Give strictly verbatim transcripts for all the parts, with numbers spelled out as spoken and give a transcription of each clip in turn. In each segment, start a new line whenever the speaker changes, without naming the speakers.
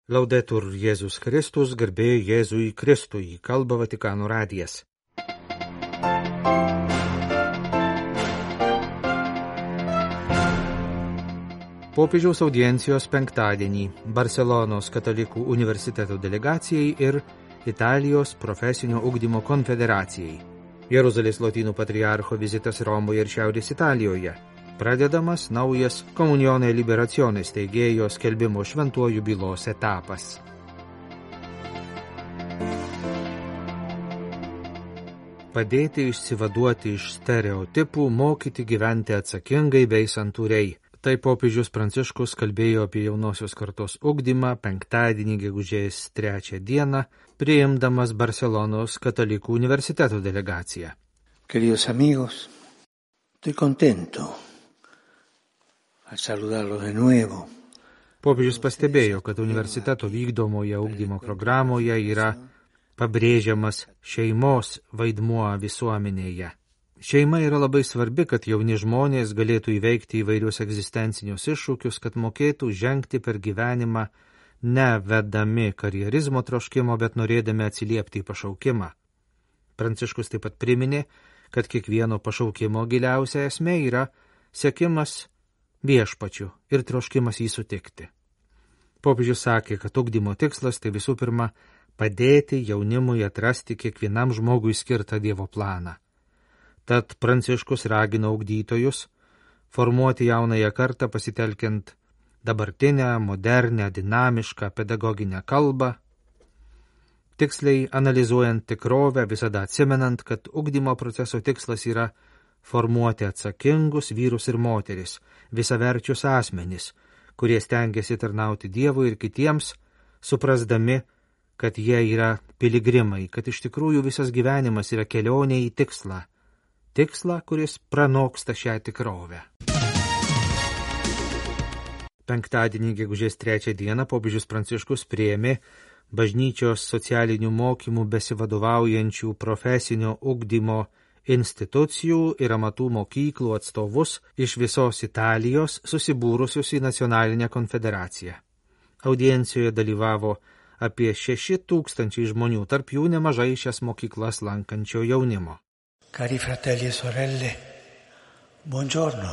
Laudetur Jėzus Kristus, garbė Jėzui Kristui, kalba Vatikano radijas. Popiežiaus audiencijos penktadienį Barselonos katalikų universiteto delegacijai ir Italijos profesinio ugdymo konfederacijai. Jeruzalės lotynų patriarcho vizitas Romoje ir Šiaurės Italijoje. Pradedamas naujas Komunionė Liberacionės steigėjo skelbimo šventuoju bylos etapas. Padėti išsivaduoti iš stereotipų, mokyti gyventi atsakingai bei santūriai. Tai popiežius Pranciškus kalbėjo apie jaunosios kartos ugdymą penktadienį gegužės trečią dieną, priimdamas Barselonos katalikų universiteto delegaciją.
Queridos amigos, estoy contento al saludarlos de nuevo.
Popiežius pastebėjo, kad universiteto vykdomoje ugdymo programoje yra pabrėžiamas šeimos vaidmuo visuomenėje. Šeima yra labai svarbi, kad jauni žmonės galėtų įveikti įvairius egzistencinius iššūkius, kad mokėtų žengti per gyvenimą ne vedami karjerizmo troškimo, bet norėdami atsiliepti į pašaukimą. Pranciškus taip pat priminė, kad kiekvieno pašaukimo giliausia esmė yra sekimas viešpačiu ir troškimas jį sutikti. Popiežius sakė, kad ugdymo tikslas tai visų pirma padėti jaunimui atrasti kiekvienam žmogui skirtą Dievo planą. Tad Pranciškus ragino ugdytojus formuoti jaunąją kartą pasitelkiant dabartinę, modernę, dinamišką pedagoginę kalbą, tiksliai analizuojant tikrovę, visada atsimenant, kad ugdymo proceso tikslas yra formuoti atsakingus vyrus ir moteris, visaverčius asmenis, kurie stengiasi tarnauti Dievui ir kitiems, suprasdami, kad jie yra piligrimai, kad iš tikrųjų visas gyvenimas yra kelionė į tikslą, tikslą, kuris pranoksta šią tikrovę. Penktadienį gegužės trečią dieną popiežius Pranciškus priėmė bažnyčios socialinių mokymų besivadovaujančių profesinio ugdymo institucijų ir amatų mokyklų atstovus iš visos Italijos susibūrusius į nacionalinę konfederaciją. Audiencijoje dalyvavo apie šeši tūkstančiai žmonių, tarp jų nemažai šias mokyklas lankančio jaunimo.
Cari fratelli e sorelle, buongiorno.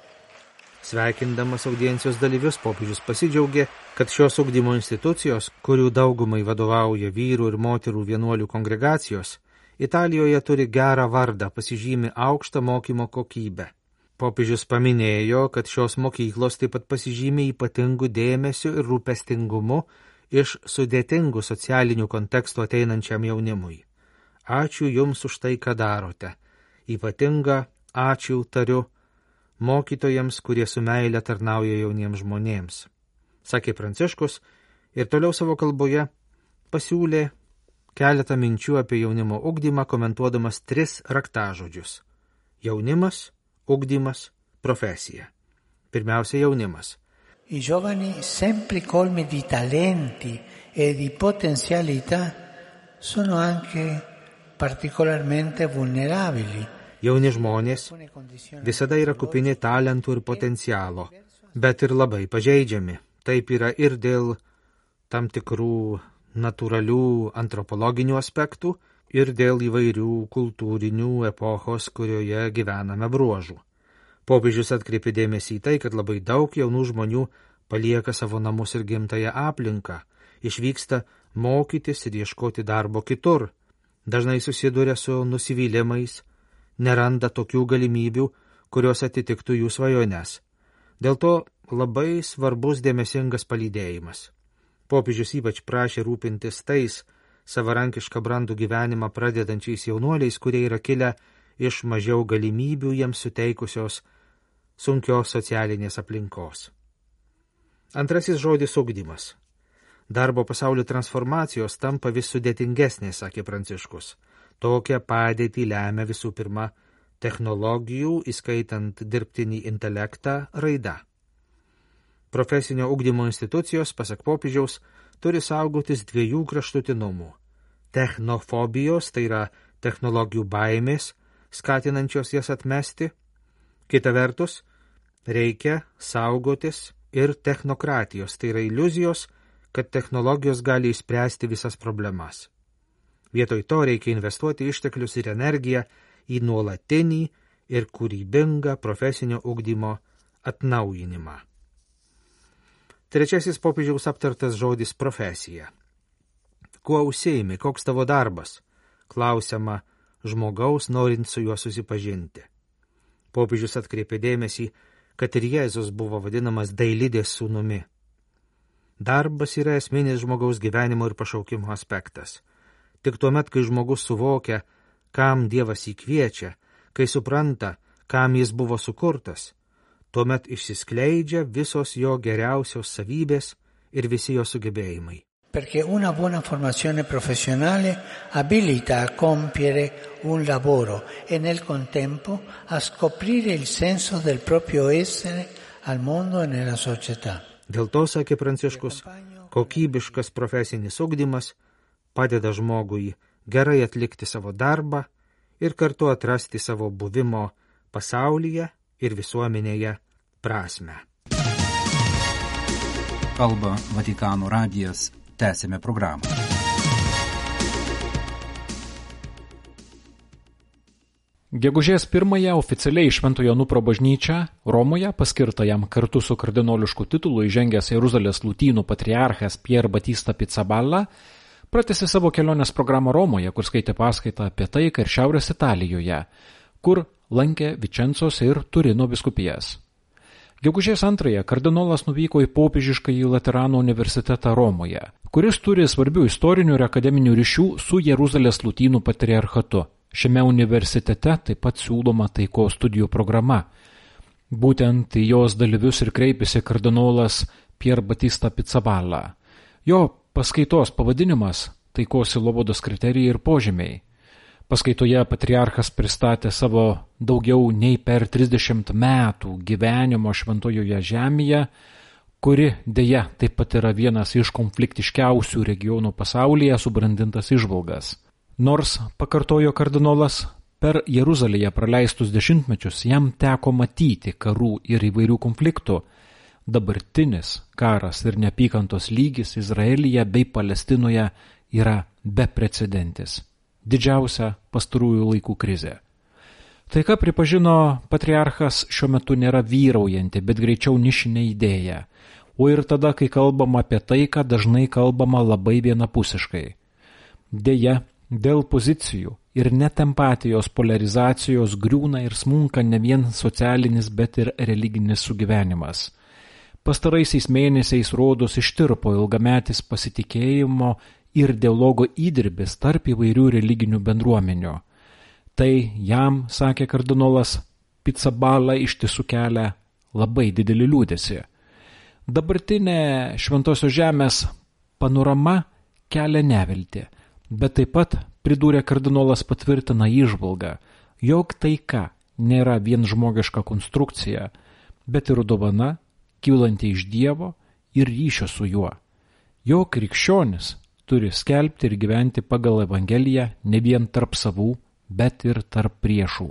Sveikindamas audiencijos dalyvius, popiežius pasidžiaugė, kad šios ugdymo institucijos, kurių daugumai vadovauja vyrų ir moterų vienuolių kongregacijos, Italijoje turi gerą vardą, pasižymi aukštą mokymo kokybę. Popiežius paminėjo, kad šios mokyklos taip pat pasižymi ypatingų dėmesių ir rūpestingumu iš sudėtingų socialinių kontekstų ateinančiam jaunimui. Ačiū Jums už tai, ką darote. Ypatinga ačiū tariu mokytojams, kurie su meile tarnauja jauniems žmonėms, sakė Pranciškus ir toliau savo kalboje pasiūlė keletą minčių apie jaunimo ugdymą, komentuodamas tris raktažodžius – jaunimas, ugdymas, profesija. Pirmiausia, jaunimas.
I giovani sempre colmi di talenti e di potenzialità sono anche particolarmente vulnerabili.
Jauni žmonės visada yra kupini talentų ir potencialo, bet ir labai pažeidžiami. Taip yra ir dėl tam tikrų natūralių antropologinių aspektų ir dėl įvairių kultūrinių epochos, kurioje gyvename bruožų. Popiežius atkreipė dėmesį į tai, kad labai daug jaunų žmonių palieka savo namus ir gimtąją aplinką, išvyksta mokytis ir ieškoti darbo kitur, dažnai susiduria su nusivylimais, neranda tokių galimybių, kurios atitiktų jų svajones. Dėl to labai svarbus dėmesingas palydėjimas. Popiežius ypač prašė rūpintis tais savarankišką brandų gyvenimą pradedančiais jaunuoliais, kurie yra kilę iš mažiau galimybių jiems suteikusios sunkios socialinės aplinkos. Antrasis žodis – ugdymas. Darbo pasaulio transformacijos tampa vis sudėtingesnės, sakė Pranciškus. Tokią padėtį lemia visų pirma technologijų, įskaitant dirbtinį intelektą, raida. Profesinio ugdymo institucijos, pasak popiežiaus, turi saugotis dviejų kraštutinumų – technofobijos, tai yra technologijų baimės, skatinančios jas atmesti. Kita vertus, reikia saugotis ir technokratijos, tai yra iliuzijos, kad technologijos gali išspręsti visas problemas. Vietoj to reikia investuoti išteklius ir energiją į nuolatinį ir kūrybingą profesinio ugdymo atnaujinimą. Trečiasis popiežiaus aptartas žodis profesija. Kuo užsiimi, koks tavo darbas? Klausiama žmogaus, norint su juo susipažinti. Popiežius atkreipė dėmesį, kad ir Jėzus buvo vadinamas dailidės sūnumi. Darbas yra esminis žmogaus gyvenimo ir pašaukimo aspektas. Tik tuomet, kai žmogus suvokia, kam Dievas jį kviečia, kai supranta, kam jis buvo sukurtas, tuomet išsiskleidžia visos jo geriausios savybės ir visi jo sugebėjimai.
Perché una buona formazione professionale abilita a compiere un lavoro e nel contempo a scoprire il senso del proprio essere al mondo e nella società.
Dėl to, sakė Pranciškus, kokybiškas profesinis ugdymas padeda žmogui gerai atlikti savo darbą ir kartu atrasti savo buvimo pasaulyje ir visuomenėje prasmę.
Kalba Vatikano radijas. Tęsime programą.
Gegužės pirmąją oficialiai Šventojo Onufro bažnyčia Romoje, paskirta jam kartu su kardinolišku titulu įžengęs Jeruzalės lūtynų patriarchas Pier Batista Pizzaballa, pratęsė savo kelionės programą Romoje, kur skaitė paskaitą apie taiką ir Šiaurės Italijoje, kur lankė Vičencos ir Turino vyskupijas. Gegužės antrąją kardinolas nuvyko į popiežiškąjį Laterano universitetą Romoje, kuris turi svarbių istorinių ir akademinių ryšių su Jeruzalės lūtynų patriarchatu. Šiame universitete taip pat siūloma taikos studijų programa. Būtent į jos dalyvius ir kreipėsi kardinolas Pier Batista Pizzaballa. Jo paskaitos pavadinimas – taikos sielovados kriterijai ir požymiai. Paskaitoje patriarchas pristatė savo daugiau nei per trisdešimt metų gyvenimo šventojoje žemėje, kuri dėja taip pat yra vienas iš konfliktiškiausių regionų pasaulyje subrandintas įžvalgas. Nors, pakartojo kardinolas, per Jeruzalėje praleistus dešimtmečius jam teko matyti karų ir įvairių konfliktų, dabartinis karas ir neapykantos lygis Izraelyje bei Palestinoje yra beprecedentis. Didžiausia pastarųjų laikų krizė. Tai, ką pripažino patriarchas, šiuo metu nėra vyraujanti, bet greičiau nišinė idėja. O ir tada, kai kalbama apie taiką, dažnai kalbama labai vienapusiškai. Deja, dėl pozicijų ir net empatijos polarizacijos griūna ir smunka ne vien socialinis, bet ir religinis sugyvenimas. Pastaraisiais mėnesiais rodos ištirpo ilgametis pasitikėjimo ir dialogo įdirbis tarp įvairių religinių bendruomenių. Tai jam, sakė kardinolas Pizzaballa, iš tiesų kelia labai didelį liūdesį. Dabartinė Šventosios žemės panorama kelia neviltį, bet taip pat, pridūrė kardinolas, patvirtina įžvalgą, jog taika nėra vien žmogiška konstrukcija, bet ir dovana, kylanti iš Dievo ir ryšio su juo. Jog krikščionis turi skelbti ir gyventi pagal Evangeliją ne vien tarp savų, bet ir tarp priešų.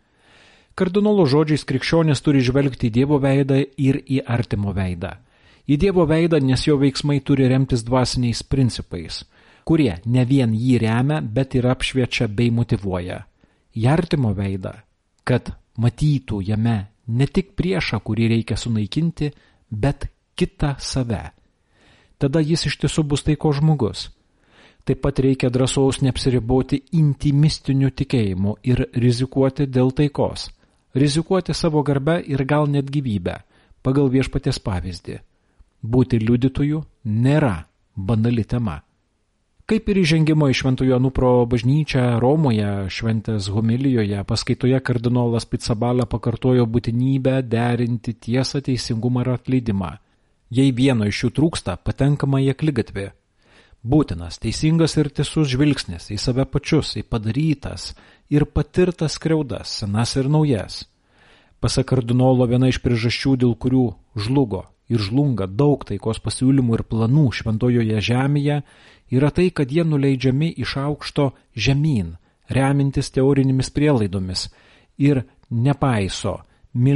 Kardinolo žodžiais krikščionis turi žvelgti į Dievo veidą ir į artimo veidą. Į Dievo veidą, nes jo veiksmai turi remtis dvasiniais principais, kurie ne vien jį remia, bet ir apšviečia bei motyvuoja. Į artimo veidą, kad matytų jame ne tik priešą, kurį reikia sunaikinti, bet kitą save. Tada jis iš tiesų bus taiko žmogus. Taip pat reikia drąsaus neapsiriboti intimistiniu tikėjimu ir rizikuoti dėl taikos. Rizikuoti savo garbę ir gal net gyvybę, pagal viešpaties pavyzdį. Būti liudytoju nėra banali tema. Kaip ir įžengimo į Šventojo Onufro bažnyčią Romoje šventės homilijoje, paskaitoje kardinolas Pizzaballa pakartojo būtinybę derinti tiesą, teisingumą ir atleidimą. Jei vieno iš jų trūksta, patenkama į akligatvį. Būtinas, teisingas ir tiesus žvilgsnis į save pačius, į padarytas ir patirtas skriaudas, senas ir naujas. Pasak kardinolo, viena iš priežasčių, dėl kurių žlugo ir žlunga daug taikos pasiūlymų ir planų šventojoje žemėje, yra tai, kad jie nuleidžiami iš aukšto žemyn, remintis teorinėmis prielaidomis ir nepaiso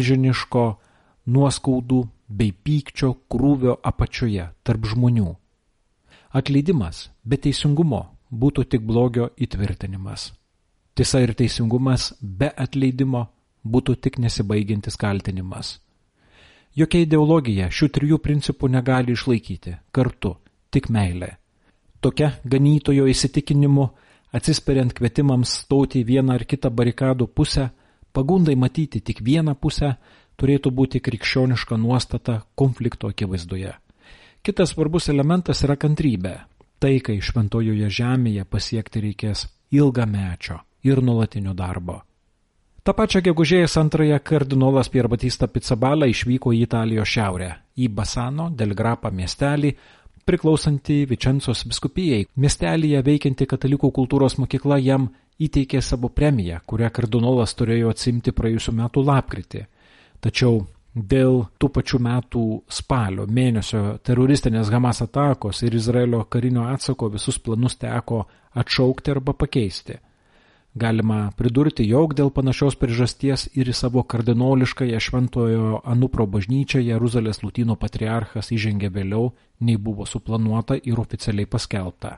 milžiniško nuoskaudų bei pykčio krūvio apačioje tarp žmonių. Atleidimas be teisingumo būtų tik blogio įtvirtinimas. Tiesa ir teisingumas be atleidimo būtų tik nesibaigiantis kaltinimas. Jokia ideologija šių trijų principų negali išlaikyti kartu, tik meilė. Tokia ganytojo įsitikinimu, atsispiriant kvietimams stoti į vieną ar kitą barikadų pusę, pagundai matyti tik vieną pusę, turėtų būti krikščioniška nuostata konflikto akivaizdoje. Kitas svarbus elementas yra kantrybė. Tai, kai šventojoje žemėje pasiekti reikės ilgamečio ir nuolatinio darbo. Ta pačia gegužės antrąją kardinolas Pier Battista Pizzaballa išvyko į Italijos šiaurę, į Bassano del Grappa miestelį, priklausantį Vičencos vyskupijai. Miestelyje veikianti katalikų kultūros mokykla jam įteikė savo premiją, kurią kardinolas turėjo atsiimti praėjusių metų lapkritį. Tačiau dėl tų pačių metų spalio mėnesio teroristinės Hamas atakos ir Izraelio karinio atsako visus planus teko atšaukti arba pakeisti. Galima pridurti, jog dėl panašios priežasties ir į savo kardinoliškąją Šventojo Anupro bažnyčią Jeruzalės Lūtyno patriarchas įžengė vėliau, nei buvo suplanuota ir oficialiai paskelbta.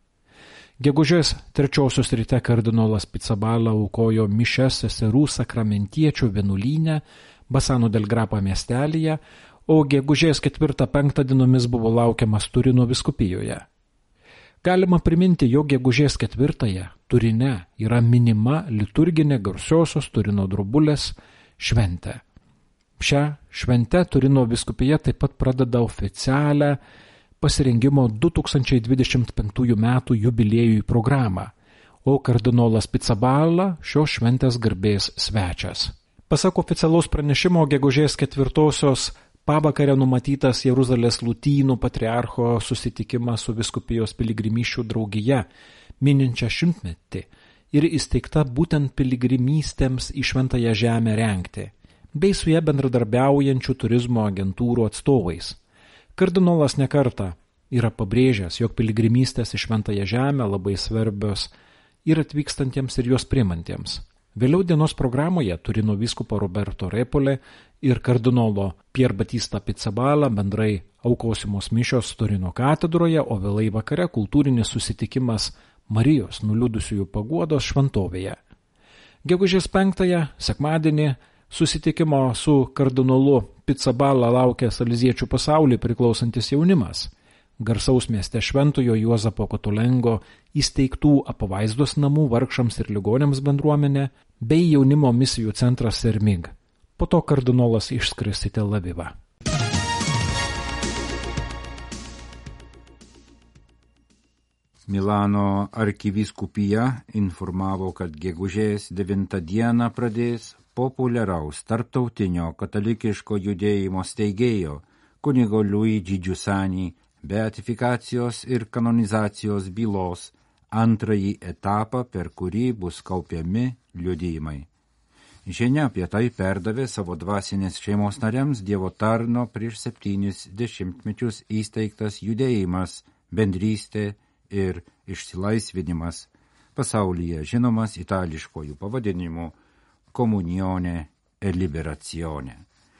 Gegužės trečiosios ryte kardinolas Pizzaballa aukojo mišias seserų sakramentiečių vienuolyne Bassano del Grappa miestelyje, o gegužės ketvirtą penktą dienomis buvo laukiamas Turino vyskupijoje. Galima priminti, jog gegužės ketvirtąją Turine yra minima liturginė garsiosios Turino drobulės šventė. Šią šventę Turino vyskupija taip pat pradeda oficialią pasirengimo du tūkstančiai dvidešimt penktųjų metų jubiliejui programą, o kardinolas Pizzaballa šios šventės garbės svečias. Pasak oficialaus pranešimo, gegužės ketvirtosios pavakarę numatytas Jeruzalės Lūtynų patriarcho susitikimas su vyskupijos piligrimysčių draugija, mininčia šimtmetį ir įsteigta būtent piligrimystėms į Šventąją žemę rengti, bei su ja bendradarbiaujančių turizmo agentūrų atstovais. Kardinolas nekartą yra pabrėžęs, jog piligrimystės į Šventąją žemę labai svarbios ir atvykstantiems ir juos priimantiems. Vėliau dienos programoje Turino vyskupo Roberto Repole ir kardinolo Pier Battista Pizzaballa bendrai aukosimos mišios Turino katedroje, o vėlai vakare kultūrinis susitikimas Marijos nuliūdusiųjų paguodos šventovėje. Gegužės penktąją, sekmadienį, susitikimo su kardinolu Pizzaballa laukia Saleziečių pasauliui priklausantis jaunimas. Garsaus mieste Šventojo Juozapo Kotulengo įsteigtų apvaizdos namų vargšams ir ligoniams bendruomenė bei jaunimo misijų centras Sermig. Po to kardinolas išskris į Tel Avivą.
Milano arkivyskupija informavo, kad gegužės devintą dieną pradės populiaraus tarptautinio katalikiško judėjimo steigėjo kunigo Luigi Giussani beatifikacijos ir kanonizacijos bylos antrąjį etapą, per kurį bus kaupiami liudijimai. Žinia apie tai perdavė savo dvasinės šeimos nariams Dievo tarno prieš septynis dešimtmečius įsteigtas judėjimas, bendrystė ir išsilaisvinimas, pasaulyje žinomas itališkojų pavadinimu Komunione e Liberazione.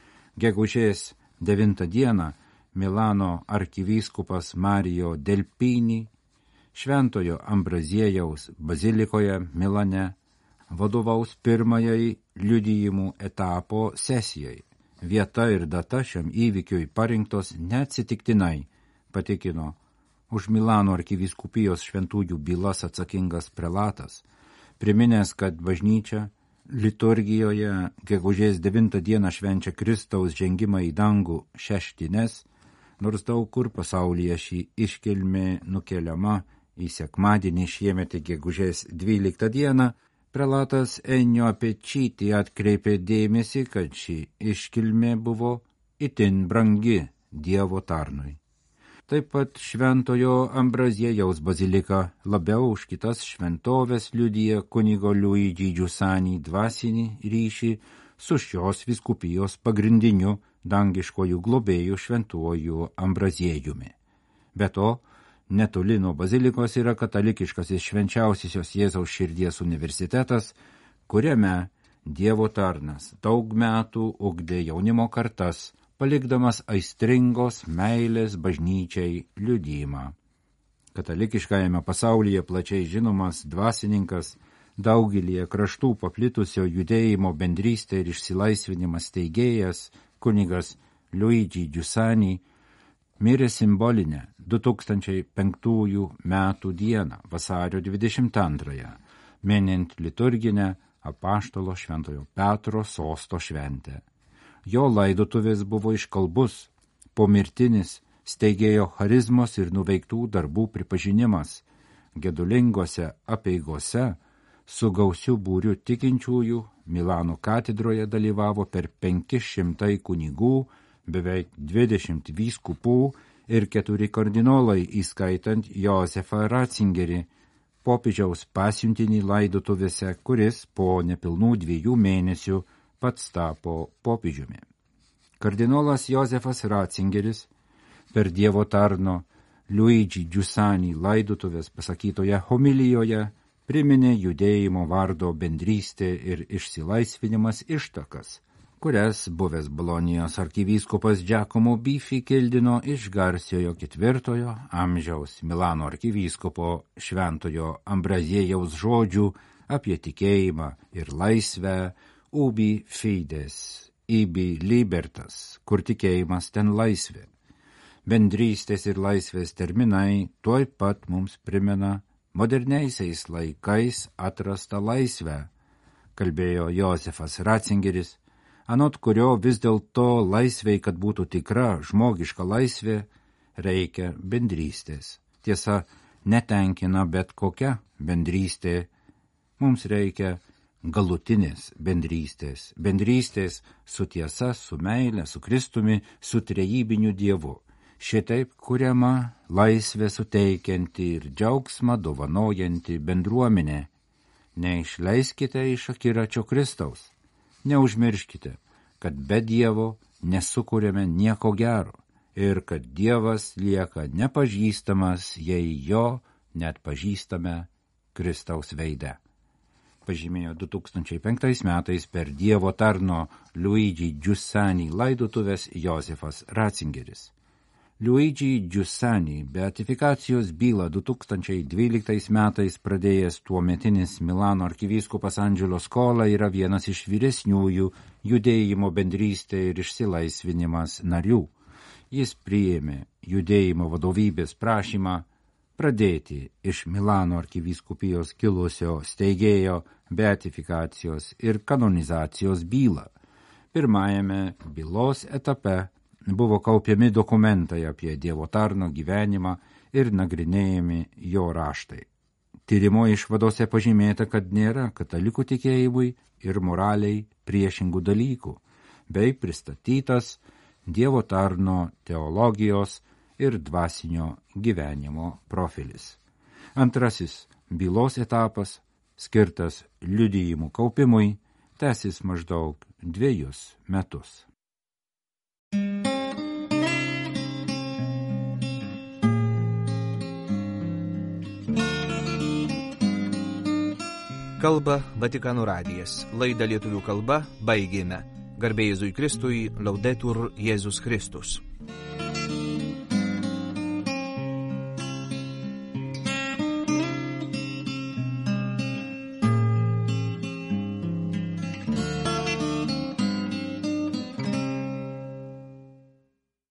Gegužės devintą dieną Milano arkivyskupas Mario Delpini Šventojo Ambraziejaus bazilikoje Milane vadovaus pirmajai liudijimų etapo sesijai. Vieta ir data šiam įvykiui parinktos neatsitiktinai, patikino už Milano arkivyskupijos šventųjų bylas atsakingas prelatas, priminęs, kad bažnyčia liturgijoje gegužės devintą dieną švenčia Kristaus žengimą į dangų šeštines, nors daug kur pasaulyje šį iškilmė nukeliama į sekmadienį šiemet gegužės dvyliktą dieną, prelatas Ennio Pečyti atkreipė dėmesį, kad ši iškilmė buvo itin brangi Dievo tarnui. Taip pat Šventojo Ambraziejaus bazilika labiau už kitas šventovės liudija kunigo Luigi Giussani dvasinį ryšį su šios vyskupijos pagrindiniu dangiškojų globėjų Šventuoju Ambraziejumi. Be to, netoli nuo bazilikos yra katalikiškasis švenčiausiosios Jėzaus širdies universitetas, kuriame Dievo tarnas daug metų ugdė jaunimo kartas, palikdamas aistringos meilės bažnyčiai liudijimą. Katalikiškajame pasaulyje plačiai žinomas dvasininkas, daugelį kraštų paplitusio judėjimo bendrystė ir išsilaisvinimas steigėjas, kunigas Luigi Giussani, mirė simbolinę du tūkstančiai penktųjų metų dieną, vasario dvidešimt antrąją, minint liturginę apaštalo Šventojo Petro sosto šventę. Jo laidotuvės buvo iškalbus, pomirtinis steigėjo charizmos ir nuveiktų darbų pripažinimas, gedulingose apeigose su gausiu būriu tikinčiųjų Milano katedroje dalyvavo per penki šimtai kunigų, beveik dvidešimt vyskupų ir keturi kardinolai, įskaitant Josefą Ratzingerį, popiežiaus pasiuntinį laidotuvėse, kuris po nepilnų dviejų mėnesių pats tapo popiežiumi. Kardinolas Josefas Ratzingeris per Dievo tarno Luigi Giussani laidotuvės pasakytoje homilijoje priminė judėjimo vardo bendrystė ir išsilaisvinimas ištakas, kurias buvęs Bolonijos arkivyskupas Giacomo Biffi kildino iš garsiojo ketvirtojo amžiaus Milano arkivyskupo Šventojo Ambraziejaus žodžių apie tikėjimą ir laisvę ubi fides, ibi libertas, kur tikėjimas ten laisvė. Bendrystės ir laisvės terminai tuoj pat mums primena moderniaisiais laikais atrastą laisvę, kalbėjo Josefas Ratzingeris, anot kurio vis dėlto laisvei, kad būtų tikra žmogiška laisvė, reikia bendrystės. Tiesa, netenkina bet kokia bendrystė, mums reikia galutinės bendrystės, bendrystės su tiesa, su meile, su Kristumi, su trejybiniu Dievu. Šitaip kuriama laisvė suteikianti ir džiaugsmą dovanojanti bendruomenė. Neišleiskite iš akiračio Kristaus. Neužmirškite, kad be Dievo nesukūrėme nieko gero ir kad Dievas lieka nepažįstamas, jei jo net pažįstame Kristaus veidę. Pažymėjo du tūkstančiai penktais metais per Dievo tarno Luigi Giussani laidotuvės Josefas Ratzingeris. Luigi Giussani beatifikacijos bylą du tūkstančiai dvyliktais metais pradėjęs tuometinis Milano arkivyskupas Angelo Scola yra vienas iš vyresniųjų judėjimo bendrystė ir išsilaisvinimas narių. Jis priėmė judėjimo vadovybės prašymą pradėti iš Milano arkivyskupijos kilusio steigėjo beatifikacijos ir kanonizacijos bylą. Pirmajame bylos etape buvo kaupiami dokumentai apie Dievo tarno gyvenimą ir nagrinėjami jo raštai. Tyrimo išvadose pažymėta, kad nėra katalikų tikėjimui ir moraliai priešingų dalykų, bei pristatytas Dievo tarno teologijos ir dvasinio gyvenimo profilis. Antrasis bylos etapas, skirtas liudijimų kaupimui, tęsis maždaug dviejus metus.
Kalba Vatikano radijas. Laidą lietuvių kalba baigėme. Garbė Jėzui Kristui, Laudetur Jėzus Kristus.